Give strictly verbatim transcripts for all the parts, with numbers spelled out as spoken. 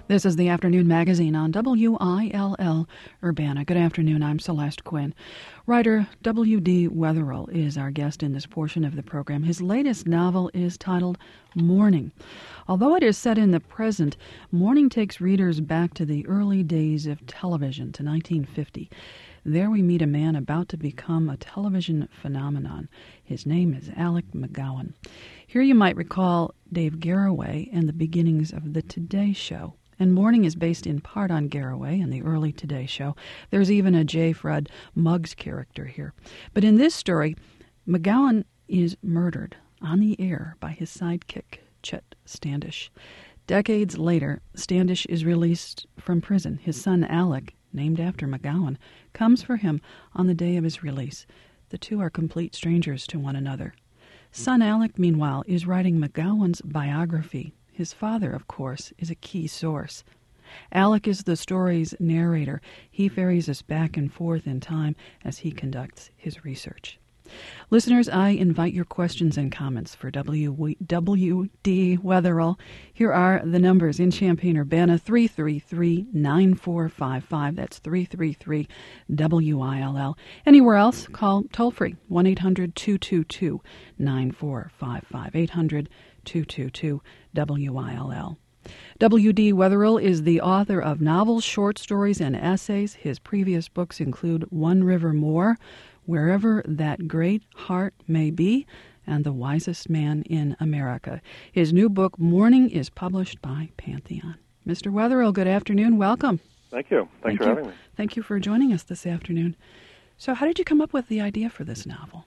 This is the Afternoon Magazine on W I L L Urbana. Good afternoon, I'm Celeste Quinn. Writer W D Wetherill is our guest in this portion of the program. His latest novel is titled Morning. Although it is set in the present, Morning takes readers back to the early days of television, to nineteen fifty. There we meet a man about to become a television phenomenon. His name is Alec McGowan. Here you might recall Dave Garroway and the beginnings of the Today Show. And Morning is based in part on Garroway and the early Today Show. There's even a J. Fred Muggs character here. But in this story, McGowan is murdered on the air by his sidekick, Chet Standish. Decades later, Standish is released from prison. His son Alec, named after McGowan, comes for him on the day of his release. The two are complete strangers to one another. Son Alec, meanwhile, is writing McGowan's biography. His father, of course, is a key source. Alec is the story's narrator. He ferries us back and forth in time as he conducts his research. Listeners, I invite your questions and comments for W D Wetherill. Here are the numbers in Champaign-Urbana, three three three, nine four five five. That's three three three W I L L. Anywhere else, call toll-free, one eight hundred two two two nine four five five, eight hundred two two two W I L L. W D Wetherill is the author of novels, short stories, and essays. His previous books include One River More, Wherever That Great Heart May Be, and The Wisest Man in America. His new book, Morning, is published by Pantheon. Mister Wetherill, good afternoon. Welcome. Thank you. Thanks Thank for you. having me. Thank you for joining us this afternoon. So how did you come up with the idea for this novel?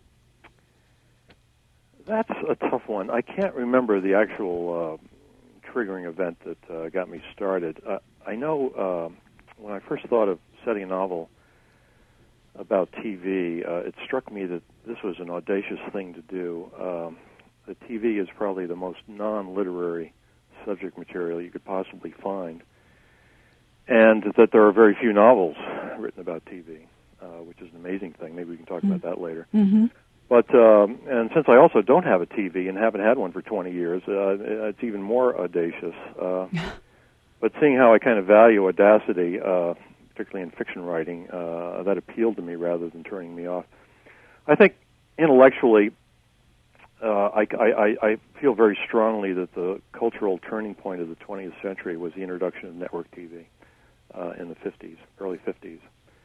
That's a tough one. I can't remember the actual uh, triggering event that uh, got me started. Uh, I know uh, when I first thought of setting a novel about T V, uh, it struck me that this was an audacious thing to do. Um, the T V is probably the most non-literary subject material you could possibly find, and that there are very few novels written about T V, uh, which is an amazing thing. Maybe we can talk mm-hmm. about that later. Mm-hmm. But um, and since I also don't have a T V and haven't had one for twenty years, uh, it's even more audacious. Uh, but seeing how I kind of value audacity, uh, particularly in fiction writing, uh, that appealed to me rather than turning me off. I think intellectually, uh, I, I, I feel very strongly that the cultural turning point of the twentieth century was the introduction of network T V uh, in the fifties, early fifties,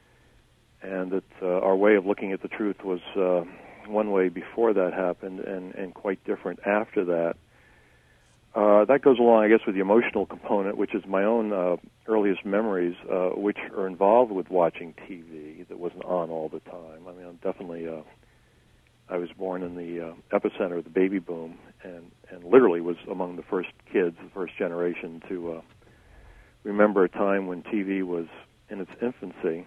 and that uh, our way of looking at the truth was Uh, one way before that happened and, and quite different after that. Uh, that goes along, I guess, with the emotional component, which is my own uh, earliest memories, uh, which are involved with watching T V that wasn't on all the time. I mean, I'm definitely, uh, I was born in the uh, epicenter of the baby boom and, and literally was among the first kids, the first generation to uh, remember a time when T V was in its infancy.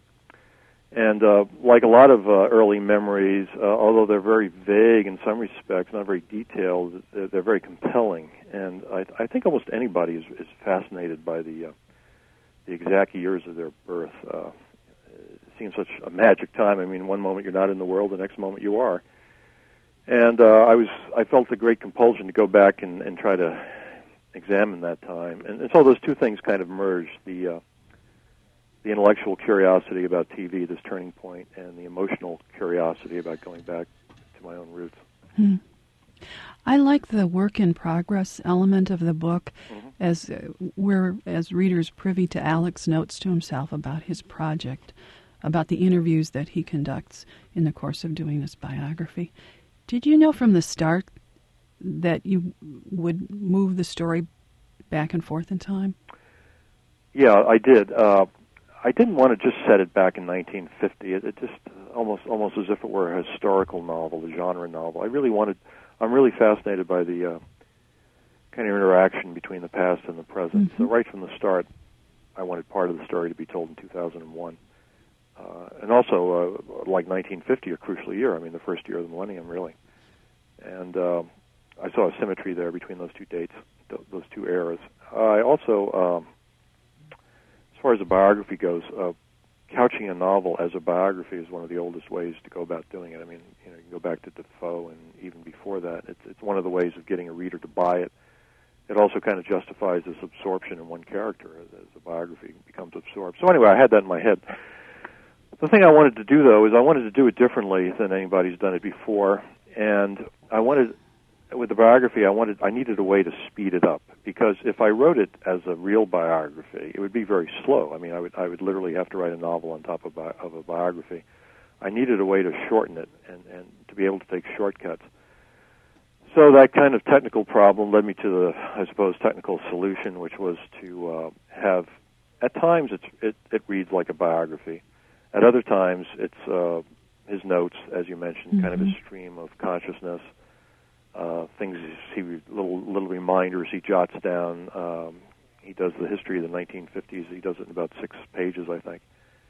And uh, like a lot of uh, early memories, uh, although they're very vague in some respects, not very detailed, they're, they're very compelling. And I, I think almost anybody is, is fascinated by the uh, the exact years of their birth. Uh, it seems such a magic time. I mean, one moment you're not in the world, the next moment you are. And uh, I was I felt a great compulsion to go back and, and try to examine that time. And, and so those two things kind of merged, the uh, the intellectual curiosity about T V, this turning point, and the emotional curiosity about going back to my own roots. Hmm. I like the work-in-progress element of the book, mm-hmm. as uh, we're, as readers, privy to Alec's notes to himself about his project, about the interviews that he conducts in the course of doing this biography. Did you know from the start that you would move the story back and forth in time? Yeah, I did. Uh, I didn't want to just set it back in nineteen fifty. It, it just almost almost as if it were a historical novel, a genre novel. I really wanted. I'm really fascinated by the uh, kind of interaction between the past and the present. Mm-hmm. So right from the start, I wanted part of the story to be told in two thousand one, uh, and also uh, like nineteen fifty, a crucial year. I mean, the first year of the millennium, really. And uh, I saw a symmetry there between those two dates, th- those two eras. I also. Um, As far as a biography goes, uh, couching a novel as a biography is one of the oldest ways to go about doing it. I mean, you know, you can go back to Defoe, and even before that, it's it's one of the ways of getting a reader to buy it it also kind of justifies this absorption in one character as, as the biography becomes absorbed. So anyway, I had that in my head. The thing I wanted to do, though, is I wanted to do it differently than anybody's done it before, and I wanted, with the biography, I wanted, I needed a way to speed it up, because if I wrote it as a real biography, it would be very slow. I mean, I would, I would literally have to write a novel on top of, bi- of a biography. I needed a way to shorten it and, and to be able to take shortcuts. So that kind of technical problem led me to the, I suppose, technical solution, which was to uh, have, at times it's, it, it reads like a biography. At other times, it's uh, his notes, as you mentioned, mm-hmm. kind of a stream of consciousness, uh, things he little little reminders he jots down. Um, he does the history of the nineteen fifties. He does it in about six pages, I think.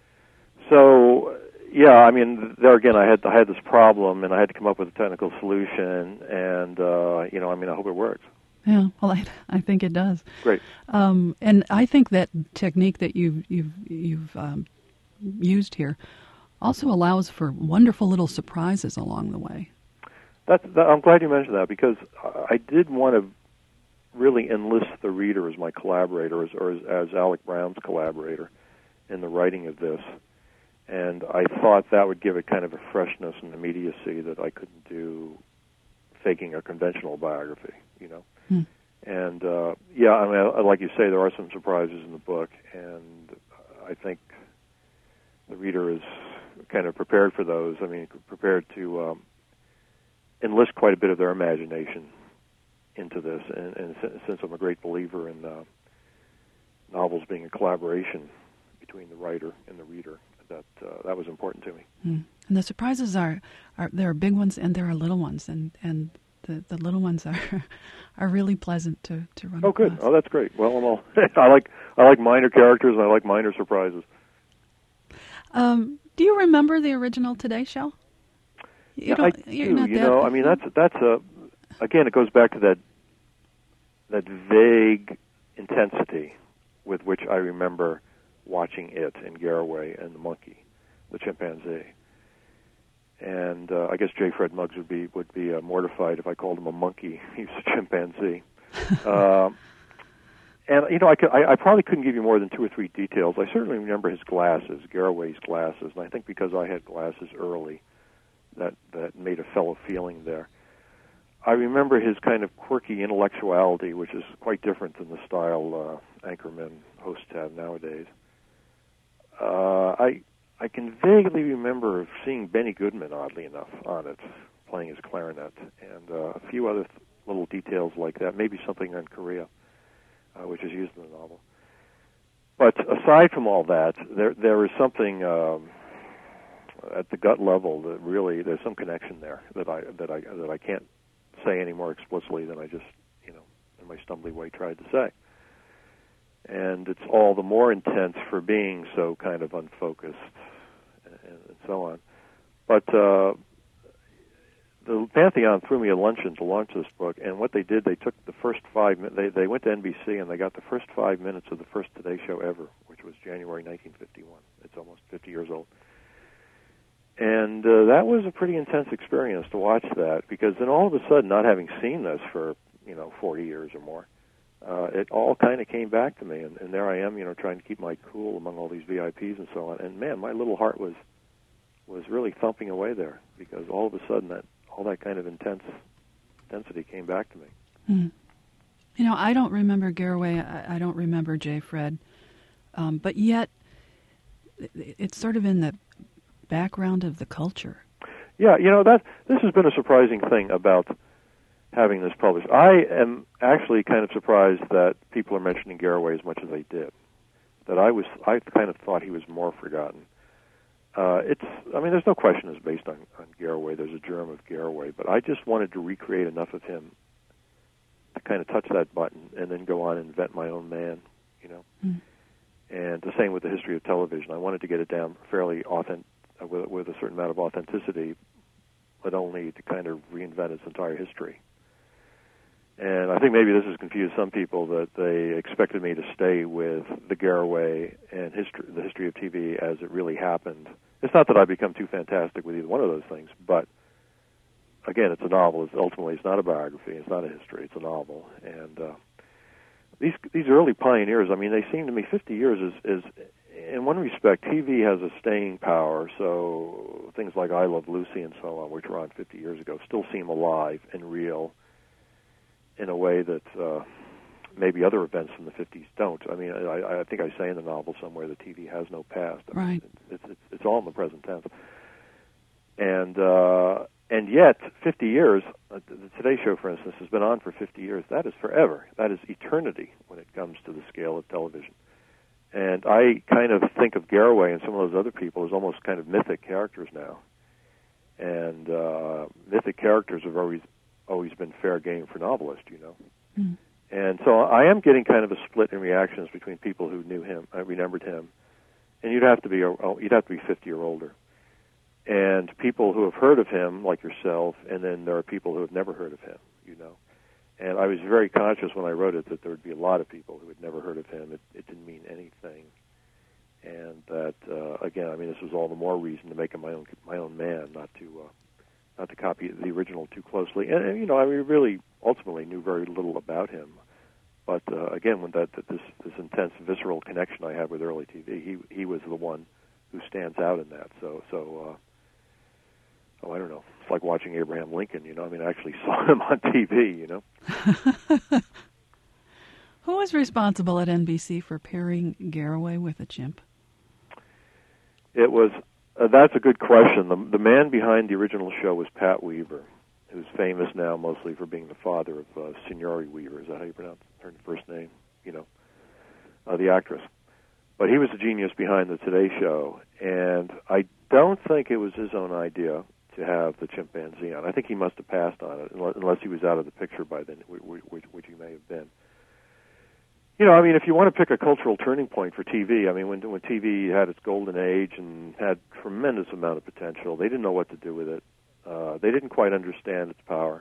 So, yeah, I mean, there again, I had I had this problem, and I had to come up with a technical solution. And uh, you know, I mean, I hope it works. Yeah, well, I, I think it does. Great. Um, and I think that technique that you've you've you've um, used here also allows for wonderful little surprises along the way. That, that, I'm glad you mentioned that, because I did want to really enlist the reader as my collaborator, as, or as, as Alec Brown's collaborator in the writing of this. And I thought that would give it kind of a freshness and immediacy that I couldn't do faking a conventional biography, you know. Hmm. And, uh, yeah, I mean, like you say, there are some surprises in the book, and I think the reader is kind of prepared for those. I mean, prepared to um, enlist quite a bit of their imagination into this. And, and since I'm a great believer in uh, novels being a collaboration between the writer and the reader, that uh, that was important to me. Mm. And the surprises are, are there are big ones and there are little ones, and, and the, the little ones are are really pleasant to, to run Oh, across. good. Oh, that's great. Well, I'm all I like I like minor characters and I like minor surprises. Um, do you remember the original Today Show? You yeah, don't, I do. You're not you that, know, I mean, that's that's a again, it goes back to that that vague intensity with which I remember watching it and Garraway and the monkey, the chimpanzee. And uh, I guess J. Fred Muggs would be would be uh, mortified if I called him a monkey. He's a chimpanzee. uh, And, you know, I, could, I, I probably couldn't give you more than two or three details. I certainly remember his glasses, Garraway's glasses, and I think because I had glasses early, that, that made a fellow feeling there. I remember his kind of quirky intellectuality, which is quite different than the style uh, anchormen hosts have nowadays. Uh, I I can vaguely remember seeing Benny Goodman, oddly enough, on it, playing his clarinet, and uh, a few other th- little details like that, maybe something on Korea. Uh, which is used in the novel. But aside from all that, there there is something um, at the gut level that really there's some connection there that I that I that I can't say any more explicitly than I just, you know, in my stumbly way tried to say. And it's all the more intense for being so kind of unfocused and, and so on. But uh, the Pantheon threw me a luncheon to launch this book, and what they did, they took the first five minutes, they, they went to N B C and they got the first five minutes of the first Today Show ever, which was January nineteen fifty-one. It's almost fifty years old. And uh, that was a pretty intense experience to watch that, because then all of a sudden, not having seen this for, you know, forty years or more, uh, it all kind of came back to me, and, and there I am, you know, trying to keep my cool among all these V I Ps and so on, and man, my little heart was was really thumping away there, because all of a sudden that all that kind of intense intensity came back to me. Mm. You know, I don't remember Garraway. I, I don't remember J. Fred. Um, but yet, it's sort of in the background of the culture. Yeah, you know, that this has been a surprising thing about having this published. I am actually kind of surprised that people are mentioning Garraway as much as they did. That I was, I kind of thought he was more forgotten. Uh, it's, I mean, there's no question it's based on, on Garraway. There's a germ of Garraway, but I just wanted to recreate enough of him to kind of touch that button and then go on and invent my own man, you know. Mm. And the same with the history of television. I wanted to get it down fairly authentic, uh, with, with a certain amount of authenticity, but only to kind of reinvent its entire history. And I think maybe this has confused some people, that they expected me to stay with the Garraway and history, the history of T V as it really happened. It's not that I've become too fantastic with either one of those things, but again, it's a novel. It's ultimately, it's not a biography. It's not a history. It's a novel. And uh, these these early pioneers, I mean, they seem to me fifty years is, is in one respect, T V has a staying power. So things like I Love Lucy and so on, which were on fifty years ago, still seem alive and real in a way that uh, maybe other events from the fifties don't. I mean, I, I think I say in the novel somewhere that T V has no past. I right. mean, it's, it's, it's all in the present tense. And uh, and yet, fifty years, uh, the Today Show, for instance, has been on for fifty years. That is forever. That is eternity when it comes to the scale of television. And I kind of think of Garraway and some of those other people as almost kind of mythic characters now. And uh, mythic characters have always always been fair game for novelists, you know. Mm. And so I am getting kind of a split in reactions between people who knew him, I remembered him, and you'd have to be oh, you'd have to be fifty or older, and people who have heard of him, like yourself, and then there are people who have never heard of him, you know. And I was very conscious when I wrote it that there would be a lot of people who had never heard of him. It, it didn't mean anything, and that uh, again, I mean, this was all the more reason to make him my own my own man, not to uh, not to copy the original too closely. And, and you know, I mean, really ultimately knew very little about him. But uh, again, with that, that this this intense visceral connection I had with early T V, he he was the one who stands out in that. So so. Uh, Oh, I don't know. It's like watching Abraham Lincoln, you know. I mean, I actually saw him on T V, you know. Who was responsible at N B C for pairing Garraway with a chimp? It was, uh, that's a good question. The, the man behind the original show was Pat Weaver, who's famous now mostly for being the father of uh, Signori Weaver. Is that how you pronounce her first name? You know, uh, the actress. But he was the genius behind the Today Show, and I don't think it was his own idea to have the chimpanzee on. I think he must have passed on it, unless he was out of the picture by then, which, which he may have been. You know, I mean, if you want to pick a cultural turning point for T V, I mean, when when T V had its golden age and had tremendous amount of potential, they didn't know what to do with it. Uh, they didn't quite understand its power.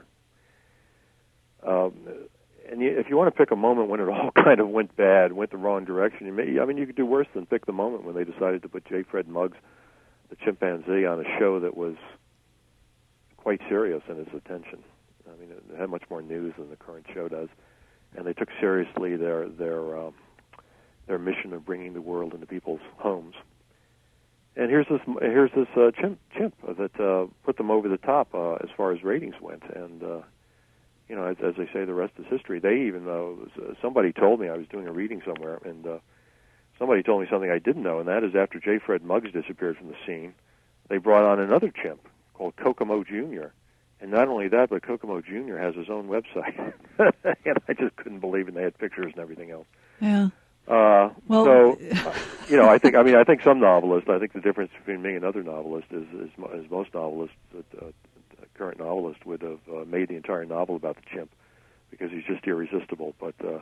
Um, and you, if you want to pick a moment when it all kind of went bad, went the wrong direction, you may, I mean, you could do worse than pick the moment when they decided to put J. Fred Muggs, the chimpanzee, on a show that was quite serious in its attention. I mean, it had much more news than the current show does, and they took seriously their their um, their mission of bringing the world into people's homes. And here's this here's this uh, chimp chimp that uh, put them over the top uh, as far as ratings went. And uh, you know, as, as they say, the rest is history. They even though uh, somebody told me, I was doing a reading somewhere, and uh, somebody told me something I didn't know, and that is after J. Fred Muggs disappeared from the scene, they brought on another chimp called Kokomo Junior And not only that, but Kokomo Junior has his own website. And I just couldn't believe it. And they had pictures and everything else. Yeah. Uh, well, so, uh, you know, I think, I mean, I think some novelists, I think the difference between me and other novelists is, is, is most novelists, uh, current novelists would have uh, made the entire novel about the chimp because he's just irresistible. But, uh,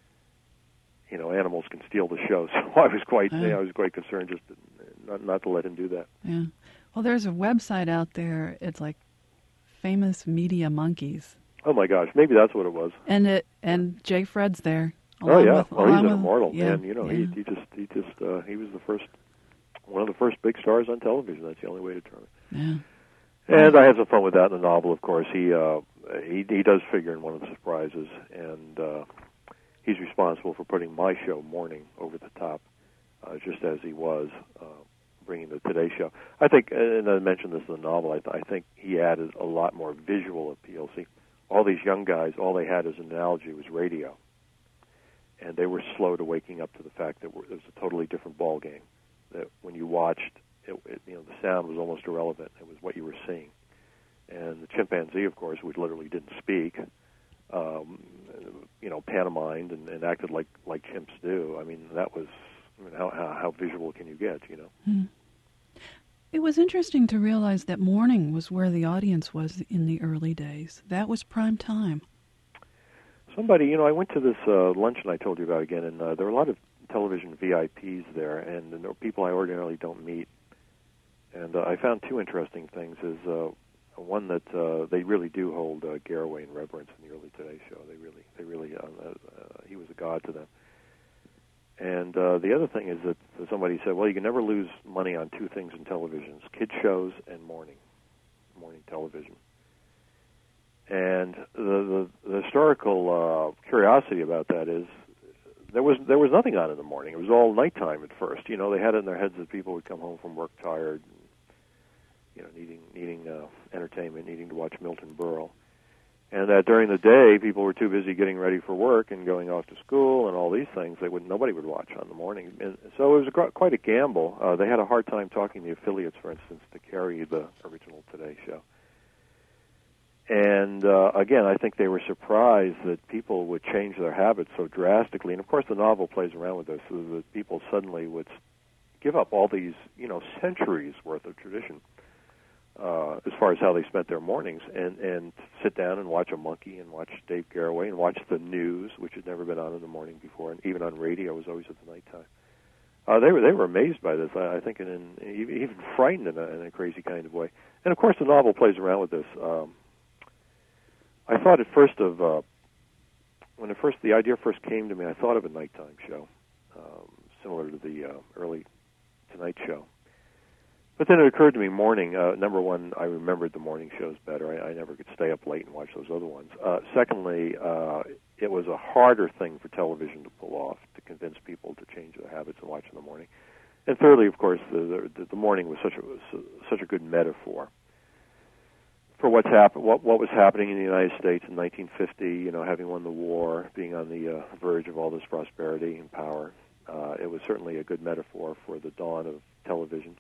you know, animals can steal the show. So I was quite, uh, you know, I was quite concerned just to, not, not to let him do that. Yeah. Well, there's a website out there. It's like Famous Media Monkeys. Oh my gosh, maybe that's what it was. And it and J. Fred's there. Oh yeah, with, well he's an with, immortal yeah, man. You know, yeah. he he just he just uh, he was the first, one of the first big stars on television. That's the only way to term it. Yeah. And I had some fun with that in the novel. Of course, he uh, he he does figure in one of the surprises, and uh, he's responsible for putting my show, Morning, over the top, uh, just as he was. Uh, bringing the Today Show. I think, and I mentioned this in the novel, I, th- I think he added a lot more visual appeal. See, all these young guys, all they had as an analogy was radio. And they were slow to waking up to the fact that it was a totally different ball game. That when you watched, it, it, you know, the sound was almost irrelevant. It was what you were seeing. And the chimpanzee, of course, which literally didn't speak, um, you know, pantomimed and, and acted like, like chimps do. I mean, that was, I mean, how, how, how visual can you get, you know? Hmm. It was interesting to realize that Morning was where the audience was in the early days. That was prime time. Somebody, you know, I went to this uh, luncheon I told you about again, and uh, there were a lot of television V I Ps there, and there were people I ordinarily don't meet. And uh, I found two interesting things. Is uh, one that uh, they really do hold uh, Garraway in reverence in the early Today Show. They really, they really, uh, uh, he was a god to them. And uh, the other thing is that somebody said, well, you can never lose money on two things in television, kids shows and morning, morning television. And the, the, the historical uh, curiosity about that is there was there was nothing on in the morning. It was all nighttime at first. You know, they had it in their heads that people would come home from work tired, and, you know, needing needing uh, entertainment, needing to watch Milton Berle. And that during the day, people were too busy getting ready for work and going off to school and all these things. They would nobody would watch on the morning, and so it was a, quite a gamble. Uh, they had a hard time talking the affiliates, for instance, to carry the original Today Show. And uh, again, I think they were surprised that people would change their habits so drastically. And of course, the novel plays around with this, so that people suddenly would give up all these, you know, centuries worth of tradition. Uh, as far as how they spent their mornings, and, and sit down and watch a monkey and watch Dave Garroway and watch the news, which had never been on in the morning before, and even on radio, it was always at the nighttime. Uh, they were they were amazed by this, I, I think, and in, even frightened in a, in a crazy kind of way. And of course, the novel plays around with this. Um, I thought at first of uh, when it first the idea first came to me, I thought of a nighttime show, um, similar to the uh, early Tonight Show. But then it occurred to me, morning, uh, number one, I remembered the morning shows better. I, I never could stay up late and watch those other ones. Uh, secondly, uh, it was a harder thing for television to pull off, to convince people to change their habits and watch in the morning. And thirdly, of course, the, the, the morning was such a, such a good metaphor for what's happen, what, what was happening in the United States in nineteen fifty, you know, having won the war, being on the uh, verge of all this prosperity and power. Uh, it was certainly a good metaphor for the dawn of television.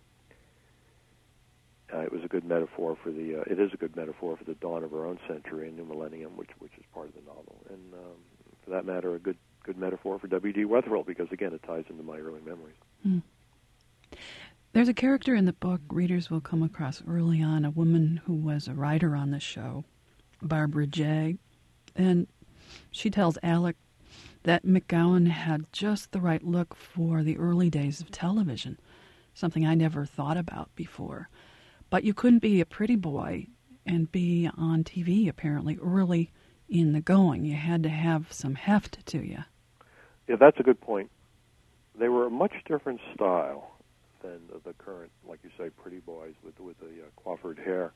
Uh, it was a good metaphor for the. Uh, it is a good metaphor for the dawn of our own century and new millennium, which which is part of the novel, and um, for that matter, a good good metaphor for W D Wetherill, because again, it ties into my early memories. Mm. There's a character in the book readers will come across early on, a woman who was a writer on the show, Barbara Jay, and she tells Alec that McGowan had just the right look for the early days of television, something I never thought about before. But you couldn't be a pretty boy and be on T V, apparently, early in the going. You had to have some heft to you. Yeah, that's a good point. They were a much different style than the current, like you say, pretty boys with with the uh, coiffured hair.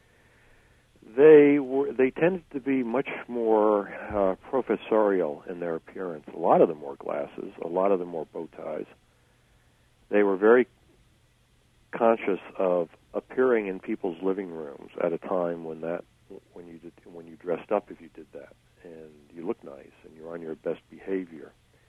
They were. They tended to be much more uh, professorial in their appearance. A lot of them wore glasses. A lot of them wore bow ties. They were very conscious of appearing in people's living rooms at a time when that when you did when you dressed up, if you did that, and you looked nice and you're on your best behavior,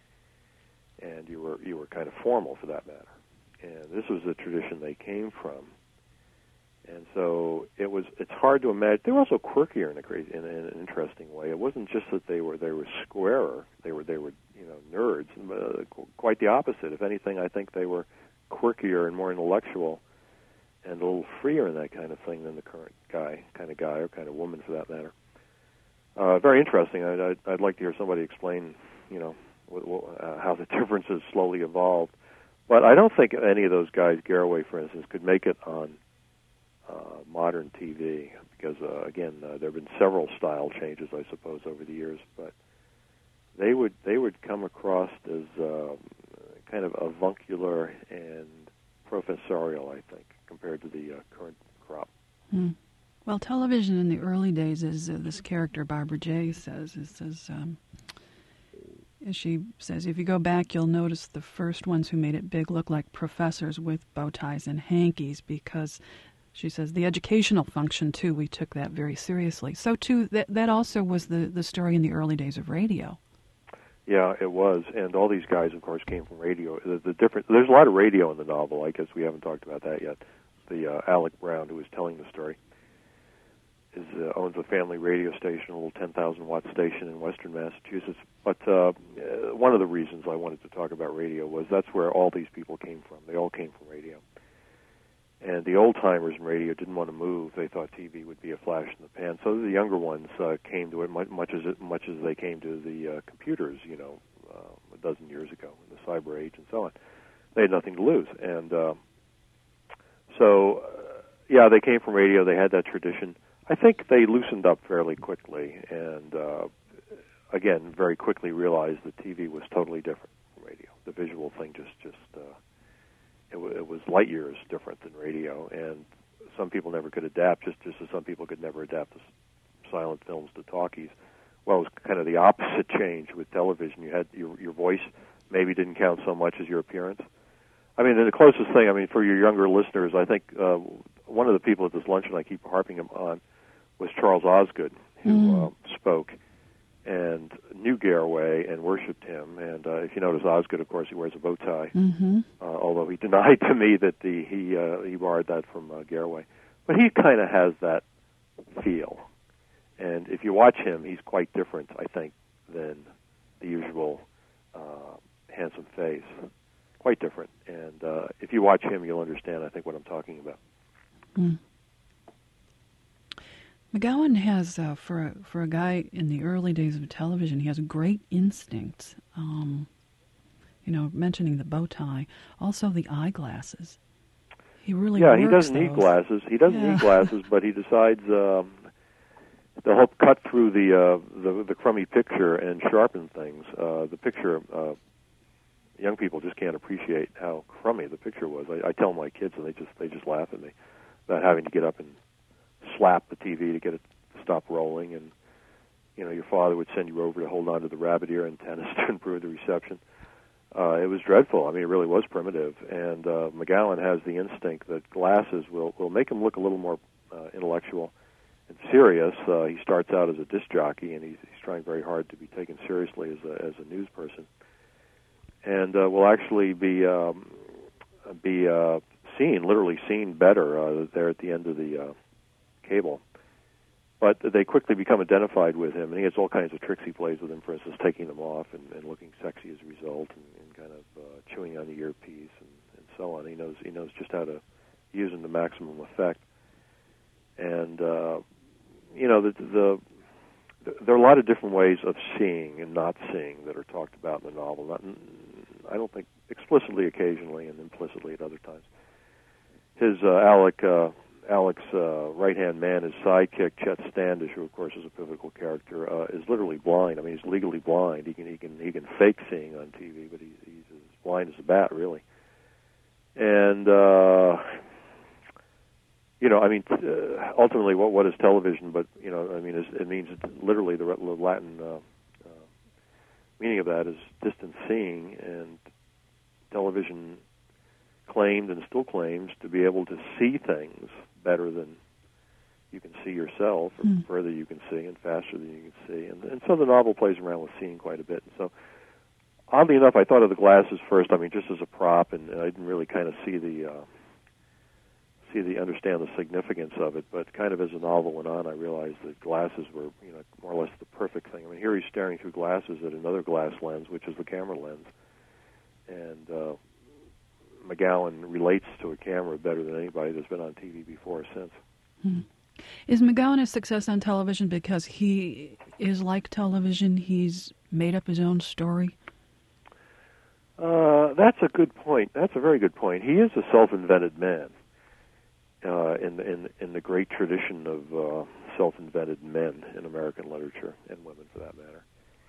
and you were you were kind of formal for that matter. And this was the tradition they came from, and so it was. It's hard to imagine. They were also quirkier in a crazy, in, in an interesting way. It wasn't just that they were they were squarer. They were they were you know nerds. Uh, quite the opposite. If anything, I think they were quirkier and more intellectual, and a little freer in that kind of thing than the current guy, kind of guy or kind of woman for that matter. Uh, very interesting. I'd, I'd, I'd like to hear somebody explain, you know, what, what, uh, how the differences slowly evolved. But I don't think any of those guys, Garroway, for instance, could make it on uh, modern T V because, uh, again, uh, there have been several style changes, I suppose, over the years. But they would they would come across as uh, kind of avuncular and professorial, I think, compared to the uh, current crop. Hmm. Well, television in the early days, as uh, this character Barbara Jay says, is says um, she says, if you go back, you'll notice the first ones who made it big look like professors with bow ties and hankies, because she says the educational function too, we took that very seriously. So too, that that also was the the story in the early days of radio. Yeah, it was, and all these guys, of course, came from radio. The, the different there's a lot of radio in the novel. I guess we haven't talked about that yet. The uh, Alec Brown, who was telling the story, is uh, owns a family radio station, a little ten thousand watt station in Western Massachusetts. But uh, one of the reasons I wanted to talk about radio was that's where all these people came from. They all came from radio. And the old-timers in radio didn't want to move. They thought T V would be a flash in the pan. So the younger ones uh, came to it much, much as it, much as they came to the uh, computers, you know, uh, a dozen years ago, in the cyber age and so on. They had nothing to lose. And uh, so, uh, yeah, they came from radio. They had that tradition. I think they loosened up fairly quickly and, uh, again, very quickly realized that T V was totally different from radio. The visual thing just, just uh, it, w- it was light years different than radio, and some people never could adapt, just, just as some people could never adapt to silent films to talkies. well, it was kind of the opposite change with television. You had your your voice maybe didn't count so much as your appearance. I mean, the closest thing, I mean, for your younger listeners, I think uh, one of the people at this luncheon I keep harping him on was Charles Osgood, who mm. uh, spoke and knew Garraway and worshipped him. And uh, if you notice, Osgood, of course, he wears a bow tie, mm-hmm. uh, although he denied to me that the, he uh, he borrowed that from uh, Garraway. But he kind of has that feel. And if you watch him, he's quite different, I think, than the usual uh, handsome face. Quite different. And uh, if you watch him, you'll understand, I think, what I'm talking about. Mm. McGowan has, uh, for a, for a guy in the early days of television, he has great instincts. Um, you know, mentioning the bow tie, also the eyeglasses. He really yeah. Works He doesn't those. need glasses. He doesn't yeah. need glasses, but he decides um, to help cut through the uh, the, the crummy picture and sharpen things. Uh, the picture. Uh, Young people just can't appreciate how crummy the picture was. I, I tell my kids, and they just they just laugh at me about having to get up and slap the T V to get it to stop rolling. And you know, your father would send you over to hold on to the rabbit ear antennas to improve the reception. Uh, it was dreadful. I mean, it really was primitive. And uh, McGowan has the instinct that glasses will will make him look a little more uh, intellectual and serious. Uh, he starts out as a disc jockey, and he's, he's trying very hard to be taken seriously as a as a news person. And uh, will actually be um, be uh, seen, literally seen better uh, there at the end of the uh, cable. But they quickly become identified with him, and he has all kinds of tricks he plays with them, for instance, taking them off and, and looking sexy as a result, and, and kind of uh, chewing on the earpiece and, and so on. He knows he knows just how to use them to maximum effect. And, uh, you know, the, the there are a lot of different ways of seeing and not seeing that are talked about in the novel. Not, I don't think explicitly occasionally and implicitly at other times. His uh, Alec, uh, Alec's uh, right-hand man, his sidekick, Chet Standish, who of course is a pivotal character, uh, is literally blind. I mean, he's legally blind. He can he can he can fake seeing on T V, but he's, he's as blind as a bat, really. And uh, you know, I mean, uh, ultimately, what what is television? But you know, I mean, it means literally the Latin uh, uh, meaning of that is distant seeing, and television claimed and still claims to be able to see things better than you can see yourself, or mm. further you can see, and faster than you can see. And, and so the novel plays around with seeing quite a bit. And so, oddly enough, I thought of the glasses first. I mean, just as a prop, and I didn't really kind of see the. Uh, see the understand the significance of it, but kind of as the novel went on, I realized that glasses were, you know, more or less the perfect thing. I mean, here he's staring through glasses at another glass lens, which is the camera lens, and uh, McGowan relates to a camera better than anybody that's been on T V before or since. Hmm. Is McGowan a success on television because he is like television? He's made up his own story? Uh, that's a good point. That's a very good point. He is a self-invented man. Uh, in, in in the great tradition of uh, self-invented men in American literature, and women for that matter.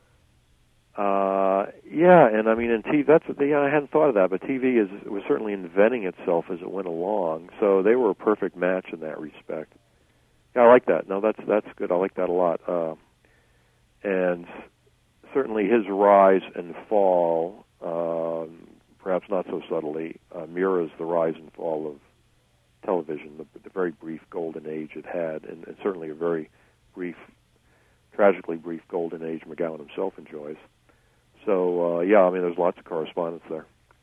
Uh, yeah, and I mean, in T V, that's yeah, I hadn't thought of that, but T V is was certainly inventing itself as it went along. So they were a perfect match in that respect. Yeah, I like that. No, that's that's good. I like that a lot. Uh, and certainly his rise and fall, um, perhaps not so subtly, uh, mirrors the rise and fall of television, the, the very brief golden age it had, and, and certainly a very brief, tragically brief golden age McGowan himself enjoys. So, uh, yeah, I mean, there's lots of correspondence there.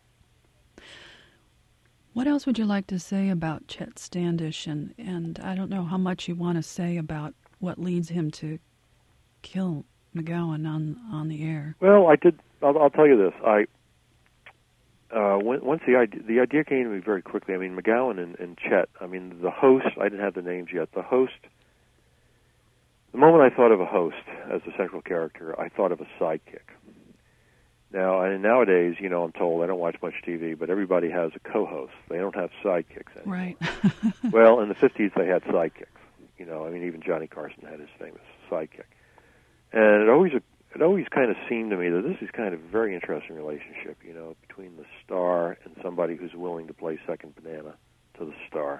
What else would you like to say about Chet Standish? And, and I don't know how much you want to say about what leads him to kill McGowan on, on the air. Well, I did, I'll, I'll tell you this. I Uh, when, once the idea, the idea came to me very quickly. I mean, McGowan and, and Chet. I mean, the host. I didn't have the names yet. The host. The moment I thought of a host as the central character, I thought of a sidekick. Now, and nowadays, you know, I'm told I don't watch much T V, but everybody has a co-host. They don't have sidekicks anymore. Right. Well, in the fifties, they had sidekicks. You know, I mean, even Johnny Carson had his famous sidekick, and it always. It always kind of seemed to me that this is kind of a very interesting relationship, you know, between the star and somebody who's willing to play second banana to the star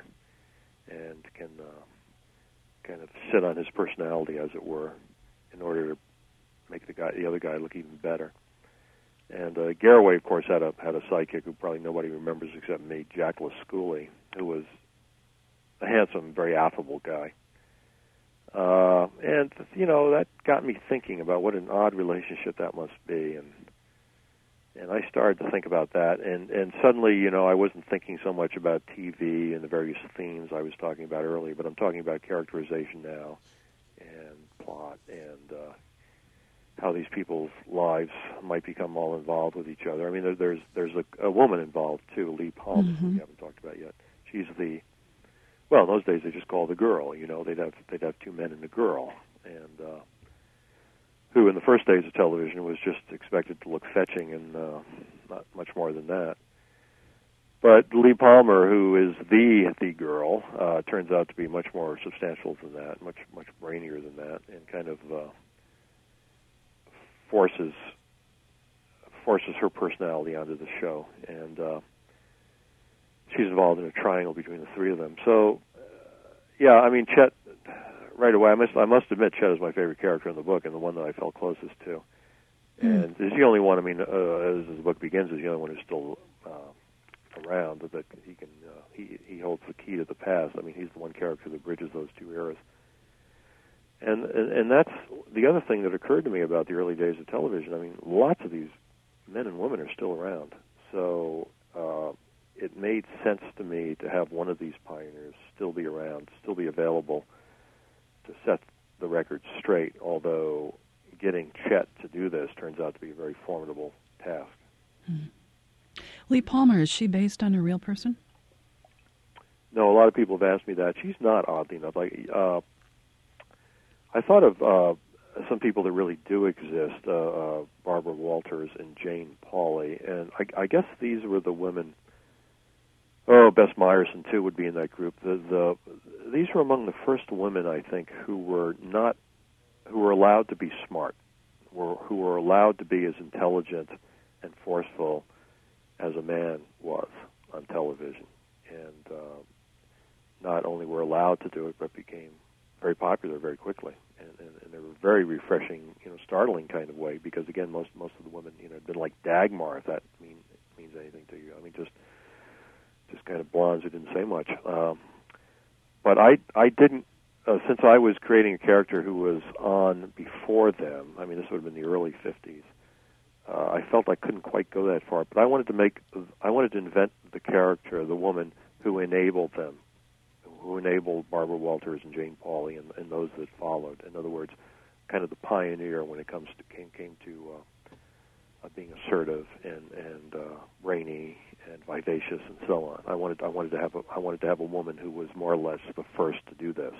and can uh, kind of sit on his personality, as it were, in order to make the guy, the other guy, look even better. And uh, Garraway, of course, had a had a sidekick who probably nobody remembers except me, Jack LaScully, who was a handsome, very affable guy. Uh, and you know, that got me thinking about what an odd relationship that must be, and and I started to think about that, and and suddenly, you know, I wasn't thinking so much about T V and the various themes I was talking about earlier, but I'm talking about characterization now, and plot, and uh, how these people's lives might become all involved with each other. I mean, there, there's there's a, a woman involved too, Lee Palmer, mm-hmm. who we haven't talked about yet. She's the well, in those days they just called the girl. You know, they'd have they'd have two men and a girl, and uh, who in the first days of television was just expected to look fetching and uh, not much more than that. But Lee Palmer, who is the the girl, uh, turns out to be much more substantial than that, much much brainier than that, and kind of uh, forces forces her personality onto the show, and uh, she's involved in a triangle between the three of them. So, uh, yeah, I mean, Chet. Right away, I must I must admit, Chet is my favorite character in the book and the one that I felt closest to. Mm. And is the only one. I mean, uh, as the book begins, is the only one who's still uh, around. That he can uh, he he holds the key to the past. I mean, he's the one character that bridges those two eras. And, and and that's the other thing that occurred to me about the early days of television. I mean, lots of these men and women are still around, so uh, it made sense to me to have one of these pioneers still be around, still be available to set the record straight, although getting Chet to do this turns out to be a very formidable task. Hmm. Lee Palmer, is she based on a real person? No, a lot of people have asked me that. She's not, oddly enough. Like, uh, I thought of uh, some people that really do exist, uh, uh, Barbara Walters and Jane Pauley, and I, I guess these were the women. Oh, Bess Meyerson, too, would be in that group. The, the These were among the first women, I think, who were not, who were allowed to be smart, were, who were allowed to be as intelligent and forceful as a man was on television. And uh, not only were allowed to do it, but became very popular very quickly. And, and, and they were very refreshing, you know, startling kind of way, because, again, most most of the women, you know, had been like Dagmar, if that mean, means anything to you. I mean, just... just kind of blondes who didn't say much. Um, but I I didn't, uh, since I was creating a character who was on before them, I mean, this would have been the early fifties, uh, I felt I couldn't quite go that far. But I wanted to make, I wanted to invent the character, the woman who enabled them, who enabled Barbara Walters and Jane Pauley and, and those that followed. In other words, kind of the pioneer when it comes to, came, came to uh, uh, being assertive and, and uh, brainy and vivacious and so on. I wanted I wanted to have a I wanted to have a woman who was more or less the first to do this.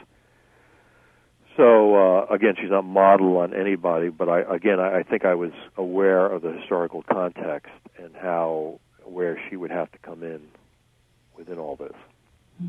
So uh, again, she's not model on anybody, but I again I, I think I was aware of the historical context and how where she would have to come in within all this. Hmm.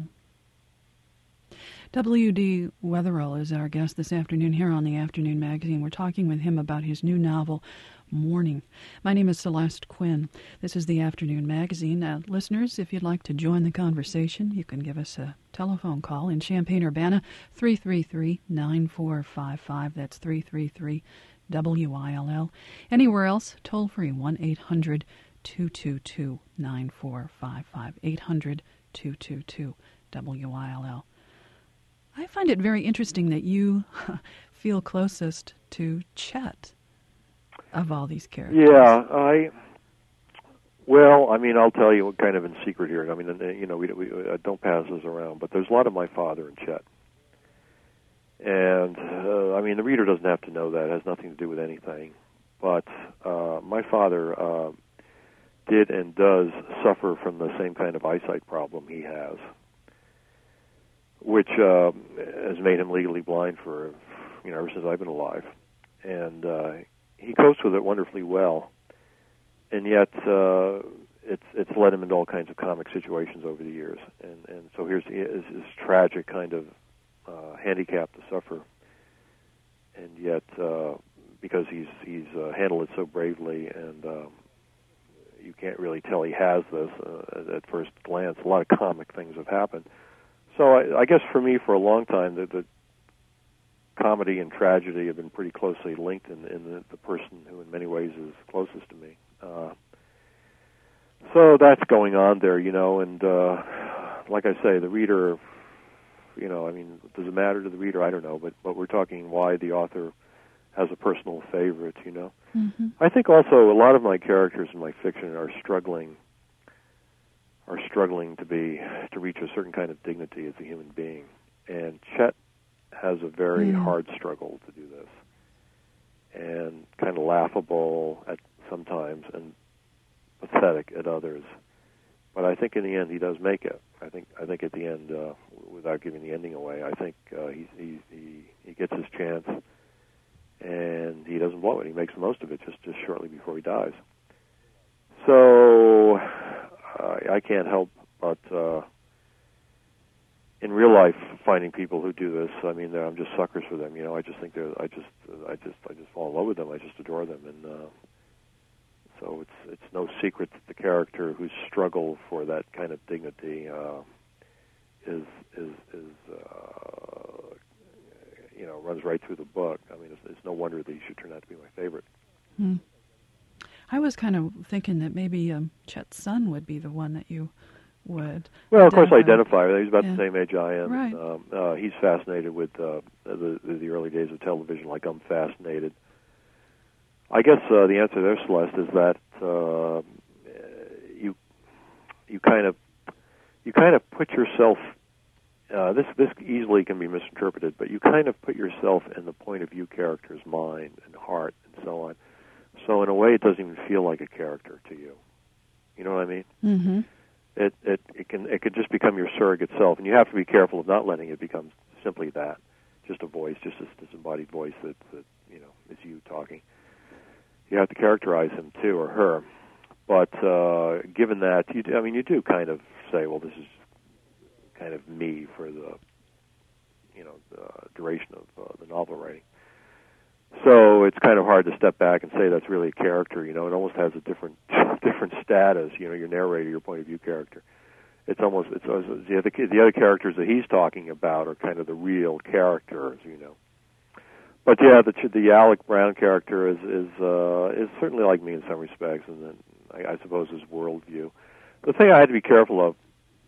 W D Wetherell is our guest this afternoon here on the Afternoon Magazine. We're talking with him about his new novel, Morning. My name is Celeste Quinn. This is the Afternoon Magazine. Now, listeners, if you'd like to join the conversation, you can give us a telephone call in Champaign-Urbana, three three three, nine four five five. That's three three three, W I L L. Anywhere else, toll free, one eight hundred, two two two, nine four five five, eight hundred, two two two, W I L L. I find it very interesting that you feel closest to Chet of all these characters. Yeah, I. Well, I mean, I'll tell you kind of in secret here. I mean, you know, we, we uh, don't pass this around, but there's a lot of my father and Chet. And, uh, I mean, the reader doesn't have to know that. It has nothing to do with anything. But uh, my father uh, did and does suffer from the same kind of eyesight problem he has, which uh, has made him legally blind for, you know, ever since I've been alive. And uh, he copes with it wonderfully well. And yet uh, it's it's led him into all kinds of comic situations over the years. And, and so here's his, his tragic kind of uh, handicap to suffer. And yet, uh, because he's he's uh, handled it so bravely, and um, you can't really tell he has this uh, at first glance. A lot of comic things have happened. So I, I guess for me, for a long time, the, the comedy and tragedy have been pretty closely linked in, in the, the person who in many ways is closest to me. Uh, so that's going on there, you know, and uh, like I say, the reader, you know, I mean, does it matter to the reader? I don't know, but, but we're talking why the author has a personal favorite, you know. Mm-hmm. I think also a lot of my characters in my fiction are struggling are struggling to be to reach a certain kind of dignity as a human being. And Chet has a very mm. hard struggle to do this, and kind of laughable at sometimes and pathetic at others. But I think in the end he does make it. I think I think at the end, uh, without giving the ending away, I think uh, he, he he he gets his chance, and he doesn't blow it. He makes the most of it just just shortly before he dies. So uh, I can't help but. Uh, In real life, finding people who do this, I mean, I'm just suckers for them. You know, I just think they're, I just, I just, I just fall in love with them. I just adore them, and uh, so it's, it's no secret that the character whose struggle for that kind of dignity uh, is, is, is, uh, you know, runs right through the book. I mean, it's, it's no wonder that he should turn out to be my favorite. Hmm. I was kind of thinking that maybe um, Chet's son would be the one that you would. Well, of identify. course, I identify with him. He's about yeah. the same age I am. Right. Um, uh, he's fascinated with uh, the, the early days of television, like I'm fascinated. I guess uh, the answer there, Celeste, is that uh, you you kind of you kind of put yourself. Uh, this this easily can be misinterpreted, but you kind of put yourself in the point of view character's mind and heart and so on. So in a way, it doesn't even feel like a character to you. You know what I mean? Mm-hmm. It, it it can it could just become your surrogate self, and you have to be careful of not letting it become simply that, just a voice, just this disembodied voice that, that you know is you talking. You have to characterize him too, or her. But uh, given that, you do, I mean, you do kind of say, well, this is kind of me for the you know the duration of uh, the novel writing. So it's kind of hard to step back and say that's really a character. You know, it almost has a different different status. You know, your narrator, your point of view character. It's almost it's the other the other characters that he's talking about are kind of the real characters. You know, but yeah, the the Alec Brown character is is uh, is certainly like me in some respects, and then I, I suppose his worldview. The thing I had to be careful of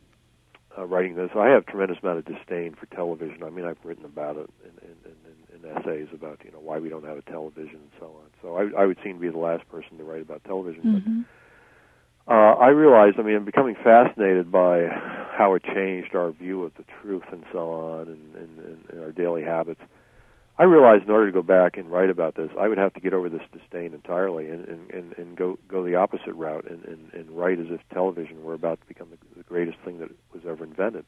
uh, writing this, I have a tremendous amount of disdain for television. I mean, I've written about it in, in, in, in essays about you know why we don't have a television and so on. So I, I would seem to be the last person to write about television. Mm-hmm. But uh, I realized, I mean, I'm becoming fascinated by how it changed our view of the truth and so on, and, and, and our daily habits. I realized in order to go back and write about this, I would have to get over this disdain entirely and, and, and, and go go the opposite route and, and, and write as if television were about to become the, the greatest thing that was ever invented.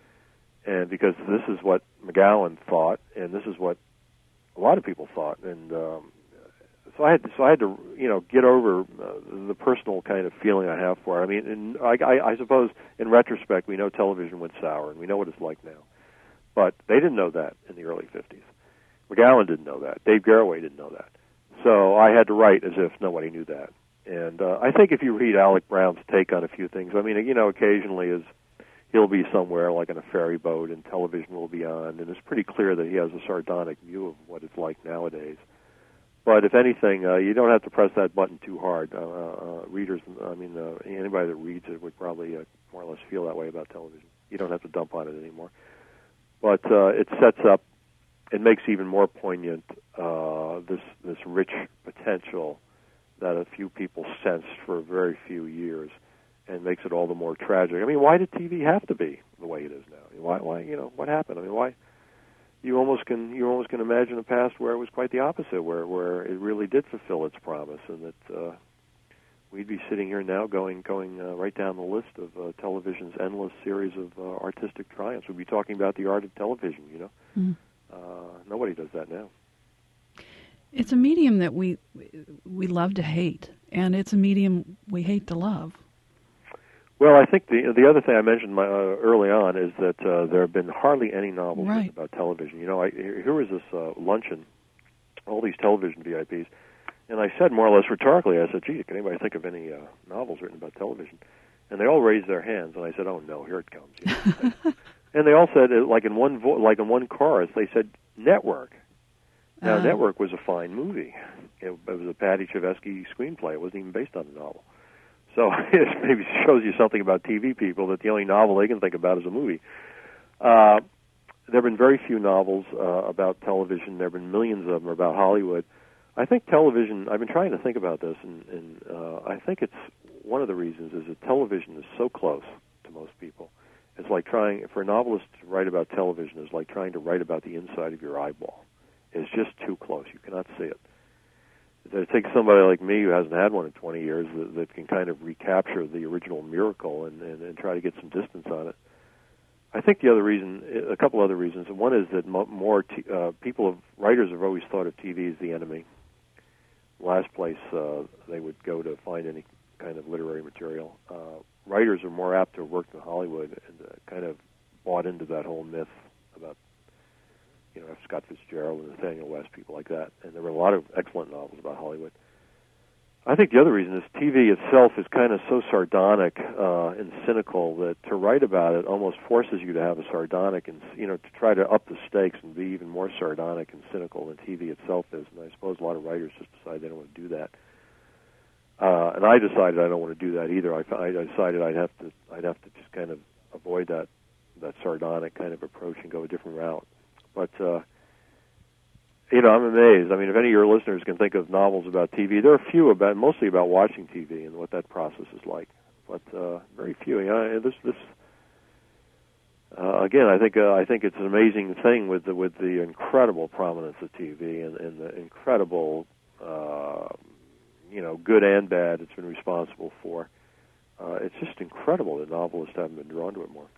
And because this is what McGowan thought, and this is what a lot of people thought, and um, so I had to, so I had to you know get over uh, the personal kind of feeling I have for it. I mean, and I, I, I suppose in retrospect we know television went sour, and we know what it's like now, but they didn't know that in the early fifties. McGowan didn't know that. Dave Garroway didn't know that. So I had to write as if nobody knew that. And uh, I think if you read Alec Brown's take on a few things, I mean, you know, occasionally is he'll be somewhere like on a ferry boat and television will be on, and it's pretty clear that he has a sardonic view of what it's like nowadays. But if anything, uh, you don't have to press that button too hard. Uh, uh, readers, I mean, uh, anybody that reads it would probably uh, more or less feel that way about television. You don't have to dump on it anymore. But uh, it sets up, it makes even more poignant uh, this this rich potential that a few people sensed for a very few years, and makes it all the more tragic. I mean, why did T V have to be the way it is now? Why, why, you know, what happened? I mean, why? You almost can you almost can imagine a past where it was quite the opposite, where where it really did fulfill its promise, and that uh, we'd be sitting here now going going uh, right down the list of uh, television's endless series of uh, artistic triumphs. We'd be talking about the art of television, you know. Mm. Uh, nobody does that now. It's a medium that we we love to hate, and it's a medium we hate to love. Well, I think the the other thing I mentioned my, uh, early on is that uh, there have been hardly any novels right. written about television. You know, I, here was this uh, luncheon, all these television V I Ps, and I said more or less rhetorically, I said, gee, can anybody think of any uh, novels written about television? And they all raised their hands, and I said, oh, no, here it comes. You know? And they all said, like in one vo- like in one chorus, they said network. Now, Uh, Network was a fine movie. It, it was a Paddy Chayefsky screenplay. It wasn't even based on a novel. So it maybe shows you something about T V people, that the only novel they can think about is a movie. Uh, there have been very few novels uh, about television. There have been millions of them about Hollywood. I think television, I've been trying to think about this, and, and uh, I think it's one of the reasons is that television is so close to most people. It's like trying, for a novelist to write about television is like trying to write about the inside of your eyeball. It's just too close. You cannot see it. It takes somebody like me who hasn't had one in twenty years that, that can kind of recapture the original miracle and, and, and try to get some distance on it. I think the other reason, a couple other reasons. One is that more t- uh, people, have, writers have always thought of T V as the enemy. Last place uh, they would go to find any kind of literary material. Uh, writers are more apt to have worked in Hollywood and uh, kind of bought into that whole myth about, you know, Scott Fitzgerald and Nathaniel West, people like that. And there were a lot of excellent novels about Hollywood. I think the other reason is T V itself is kind of so sardonic uh, and cynical that to write about it almost forces you to have a sardonic and, you know, to try to up the stakes and be even more sardonic and cynical than T V itself is. And I suppose a lot of writers just decide they don't want to do that. Uh, and I decided I don't want to do that either. I, I decided I'd have to I'd have to just kind of avoid that that sardonic kind of approach and go a different route. But uh, you know, I'm amazed. I mean, if any of your listeners can think of novels about T V, there are a few about, mostly about watching T V and what that process is like. But uh, very few. You know, this this uh, again, I think uh, I think it's an amazing thing with the with the incredible prominence of T V and, and the incredible, uh, you know, good and bad it's been responsible for. Uh, it's just incredible that novelists haven't been drawn to it more.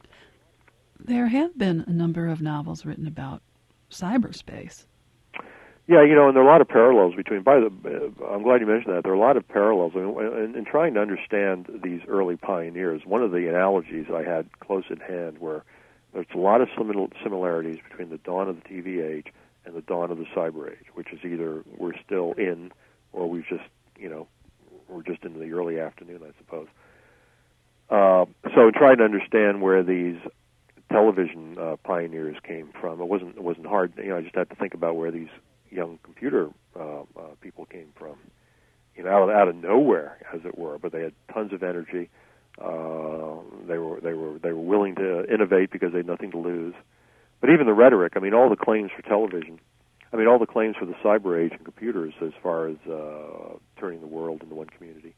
There have been a number of novels written about cyberspace. Yeah, you know, and there are a lot of parallels between. By the, uh, I'm glad you mentioned that. There are a lot of parallels I mean, in, in trying to understand these early pioneers. One of the analogies I had close at hand were there's a lot of similarities between the dawn of the T V age and the dawn of the cyber age, which is either we're still in or we've just, you know, we're just into the early afternoon, I suppose. Uh, so, trying to understand where these television uh, pioneers came from, it wasn't it wasn't hard. You know, I just had to think about where these young computer uh, uh, people came from, you know, out of, out of nowhere, as it were. But they had tons of energy. Uh, they were they were they were willing to innovate because they had nothing to lose. But even the rhetoric, I mean, all the claims for television, I mean, all the claims for the cyber age and computers, as far as uh, turning the world into one community.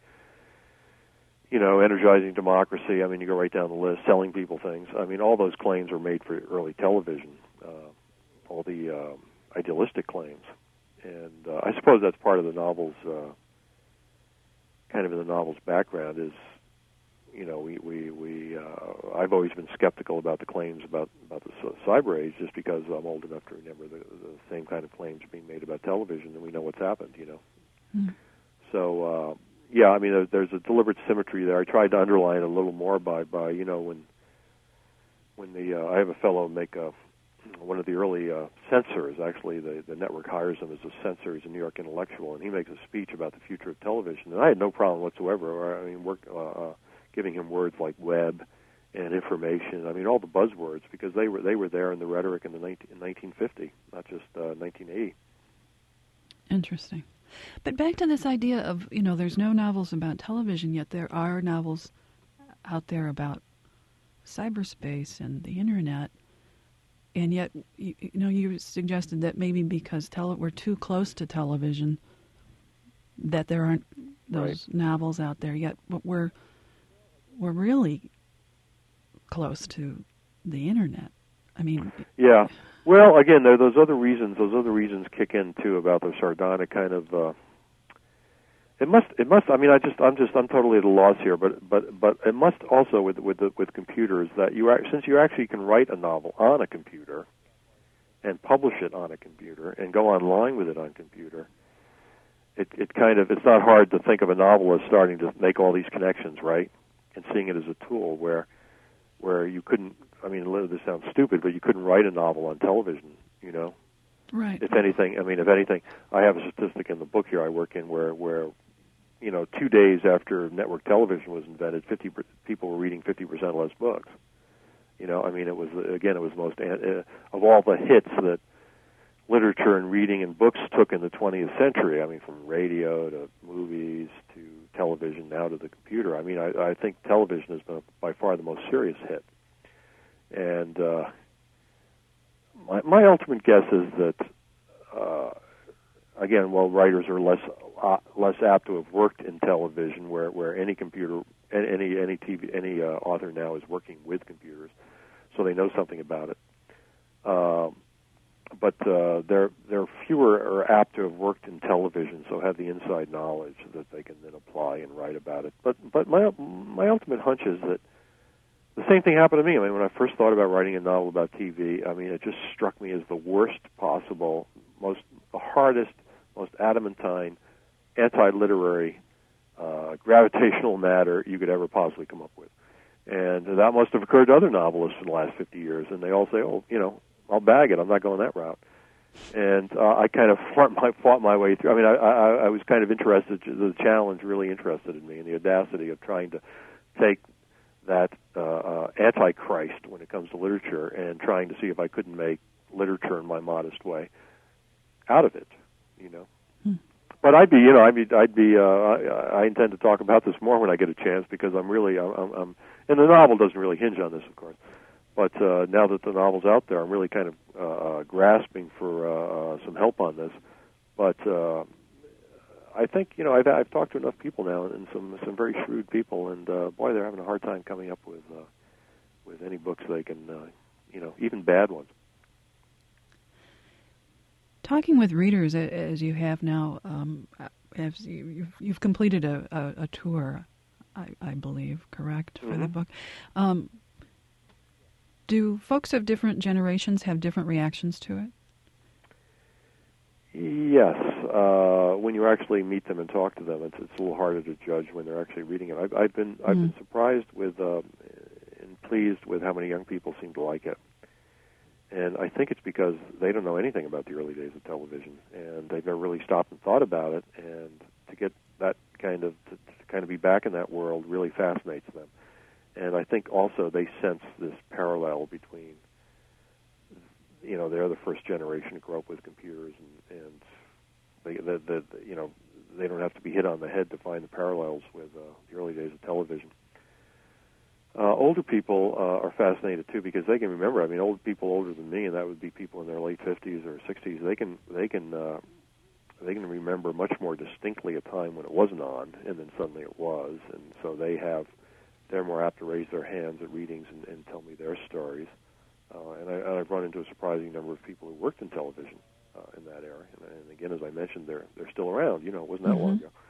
You know, energizing democracy. I mean, you go right down the list. Selling people things. I mean, all those claims were made for early television. Uh, all the um, idealistic claims, and uh, I suppose that's part of the novel's uh, kind of in the novel's background. Is, you know, we we we uh, I've always been skeptical about the claims about about the cyber age, just because I'm old enough to remember the, the same kind of claims being made about television, and we know what's happened. You know, mm. so. Uh, Yeah, I mean, there's a deliberate symmetry there. I tried to underline it a little more by, by you know, when when the uh, I have a fellow make a one of the early uh, censors. Actually, the the network hires him as a censor. He's a New York intellectual, and he makes a speech about the future of television. And I had no problem whatsoever. I mean, work, uh, uh, giving him words like web and information. I mean, all the buzzwords, because they were they were there in the rhetoric in the nineteen, in nineteen fifty, not just uh, nineteen eighty. Interesting. But back to this idea of, you know, there's no novels about television, yet there are novels out there about cyberspace and the internet. And yet, you, you know, you suggested that maybe because tele- we're too close to television, that there aren't those right. novels out there yet. But we're we're really close to the internet. I mean, yeah. Well, again, there are those other reasons. Those other reasons kick in too about the sardonic kind of. Uh, it must. It must. I mean, I just. I'm just. I'm totally at a loss here. But. But. But it must also with with the, with computers that you are, since you actually can write a novel on a computer, and publish it on a computer, and go online with it on computer. It. It kind of. It's not hard to think of a novelist starting to make all these connections, right, and seeing it as a tool where, where you couldn't. I mean, this sounds stupid, but you couldn't write a novel on television, you know? Right. If anything, I mean, if anything, I have a statistic in the book here I work in where, where you know, two days after network television was invented, fifty per, people were reading fifty percent less books. You know, I mean, it was, again, it was most, uh, of all the hits that literature and reading and books took in the twentieth century. I mean, from radio to movies to television, now to the computer. I mean, I, I think television has been by far the most serious hit. And uh, my, my ultimate guess is that, uh, again, while writers are less uh, less apt to have worked in television, where, where any computer, any any T V, any uh, author now is working with computers, so they know something about it. Um, but uh, they're they're fewer or apt to have worked in television, so have the inside knowledge that they can then apply and write about it. But but my my ultimate hunch is that the same thing happened to me. I mean, when I first thought about writing a novel about T V, I mean, it just struck me as the worst possible, most the hardest, most adamantine, anti-literary, uh, gravitational matter you could ever possibly come up with. And that must have occurred to other novelists in the last fifty years, and they all say, oh, you know, I'll bag it. I'm not going that route. And uh, I kind of fought my, fought my way through. I mean, I, I, I was kind of interested. The challenge really interested in me, and the audacity of trying to take that uh, uh, antichrist when it comes to literature and trying to see if I couldn't make literature in my modest way out of it, you know. Hmm. But I'd be, you know, I'd be, I'd be. Uh, I, I intend to talk about this more when I get a chance because I'm really, I'm, I'm, and the novel doesn't really hinge on this, of course. But uh, now that the novel's out there, I'm really kind of uh, grasping for uh, uh, some help on this. But uh, I think, you know, I've, I've talked to enough people now, and some some very shrewd people, and uh, boy, they're having a hard time coming up with uh, with any books they can, uh, you know, even bad ones. Talking with readers as you have now, um, as you've, you've completed a, a, a tour, I, I believe, correct, for mm-hmm. the book. Um, do folks of different generations have different reactions to it? Yes. Uh, when you actually meet them and talk to them, it's, it's a little harder to judge when they're actually reading it. I've, I've been I've mm. been surprised with uh, and pleased with how many young people seem to like it. And I think it's because they don't know anything about the early days of television, and they've never really stopped and thought about it. And to get that kind of to, to kind of be back in that world really fascinates them. And I think also they sense this parallel between, you know, they're the first generation to grow up with computers, and, and they, the, the, you know, they don't have to be hit on the head to find the parallels with uh, the early days of television. Uh, older people uh, are fascinated too because they can remember. I mean, old people older than me, and that would be people in their late fifties or sixties. They can they can uh, they can remember much more distinctly a time when it wasn't on, and then suddenly it was, and so they have they're more apt to raise their hands at readings and, and tell me their stories. Uh, and, I, and I've run into a surprising number of people who worked in television uh, in that era. And, and again, as I mentioned, they're they're still around. You know, it wasn't that mm-hmm. long ago.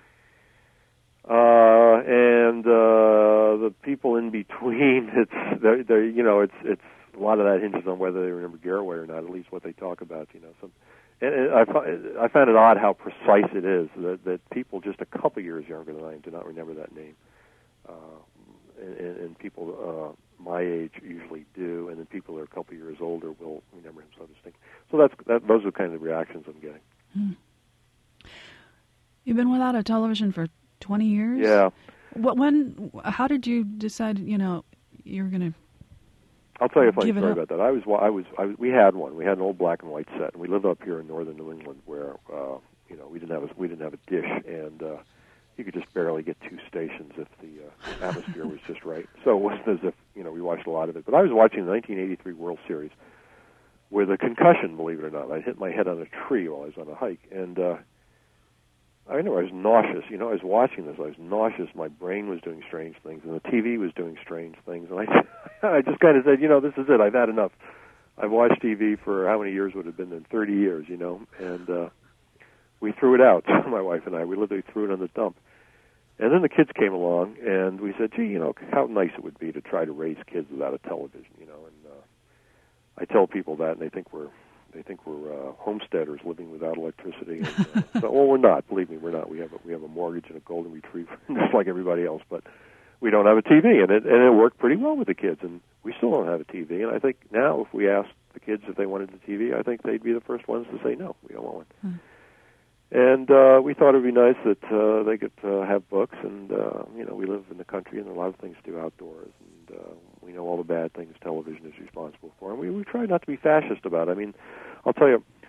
Uh, and uh, the people in between, it's they're, they're, you know, it's it's a lot of that hinges on whether they remember Garraway or not. At least what they talk about, you know. Some, and, and I I found it odd how precise it is that that people just a couple years younger than I am do not remember that name. Uh, and, and people uh, my age usually do, and then people who are a couple years older will remember him so distinctly. So that's that, those are kind of the reactions I'm getting. Hmm. You've been without a television for twenty years? Yeah. What, when? How did you decide? You know, you're going to. I'll tell you a funny story about that. I was, I was, I was, we had one. We had an old black and white set, and we lived up here in northern New England, where uh, you know we didn't have a, we didn't have a dish, and uh, you could just barely get two stations if the uh, atmosphere was just right. So it wasn't as if you know we watched a lot of it. But I was watching the nineteen eighty-three World Series with a concussion, believe it or not. I hit my head on a tree while I was on a hike, and. Uh, I know I was nauseous. You know, I was watching this. I was nauseous. My brain was doing strange things, and the T V was doing strange things. And I, I just kind of said, you know, this is it. I've had enough. I've watched T V for how many years would it have been then? thirty years, you know. And uh, we threw it out, my wife and I. We literally threw it on the dump. And then the kids came along, and we said, gee, you know, how nice it would be to try to raise kids without a television, you know. And uh, I tell people that, and they think we're They think we're uh, homesteaders living without electricity. And, uh, so, well, we're not. Believe me, we're not. We have a, we have a mortgage and a golden retriever, just like everybody else. But we don't have a T V, and it and it worked pretty well with the kids. And we still don't have a T V. And I think now, if we asked the kids if they wanted a T V, I think they'd be the first ones to say no, we don't want one. Hmm. And uh, we thought it'd be nice that uh, they could uh, have books. And uh, you know, we live in the country, and a lot of things to do outdoors. And uh, we know all the bad things television is responsible for, and we, we try not to be fascist about it. I mean, I'll tell you,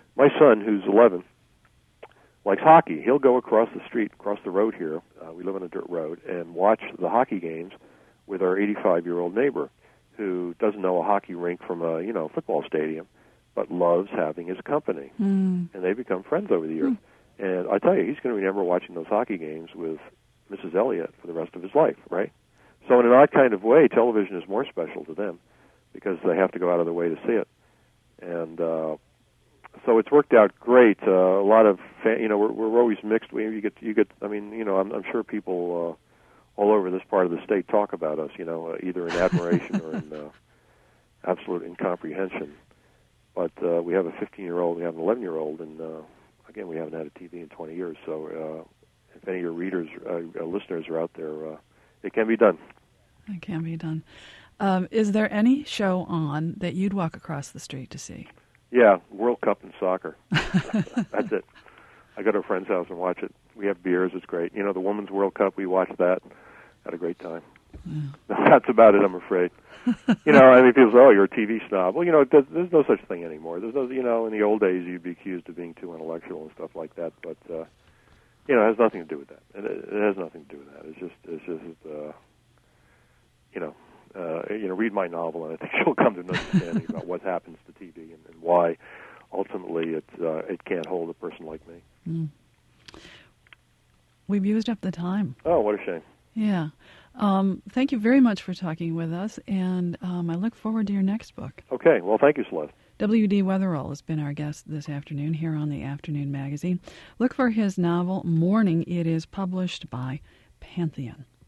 my son, who's eleven, likes hockey. He'll go across the street, across the road here. Uh, we live on a dirt road, and watch the hockey games with our eighty-five-year-old neighbor, who doesn't know a hockey rink from a you know football stadium, but loves having his company. Mm. And they've become friends over the years. Mm. And I tell you, he's going to remember watching those hockey games with Missus Elliott for the rest of his life, right? So in an odd kind of way, television is more special to them because they have to go out of their way to see it. And uh, so it's worked out great. Uh, a lot of, fa- you know, we're, we're always mixed. We, you get, you get. I mean, you know, I'm, I'm sure people uh, all over this part of the state talk about us, you know, uh, either in admiration or in uh, absolute incomprehension. But uh, we have a fifteen-year-old, we have an eleven-year-old, and uh, again, we haven't had a T V in twenty years. So uh, if any of your readers, uh, uh, listeners are out there, uh, it can be done. It can be done. Um, is there any show on that you'd walk across the street to see? Yeah, World Cup in soccer. That's it. I go to a friend's house and watch it. We have beers. It's great. You know, the Women's World Cup, we watched that. Had a great time. Yeah. That's about it, I'm afraid. You know, I mean, people say, oh, you're a T V snob. Well, you know, there's, there's no such thing anymore. There's no, you know, in the old days, you'd be accused of being too intellectual and stuff like that. But, uh, you know, it has nothing to do with that. It, it has nothing to do with that. It's just, it's just, uh, you know, uh, you know, read my novel, and I think you'll come to an understanding about what happens to T V and, and why, ultimately, it uh, it can't hold a person like me. Mm. We've used up the time. Oh, what a shame. Yeah. Um, thank you very much for talking with us, and um, I look forward to your next book. Okay. Well, thank you, Celeste. W D Wetherell has been our guest this afternoon here on the Afternoon Magazine. Look for his novel, Morning. It is published by Pantheon.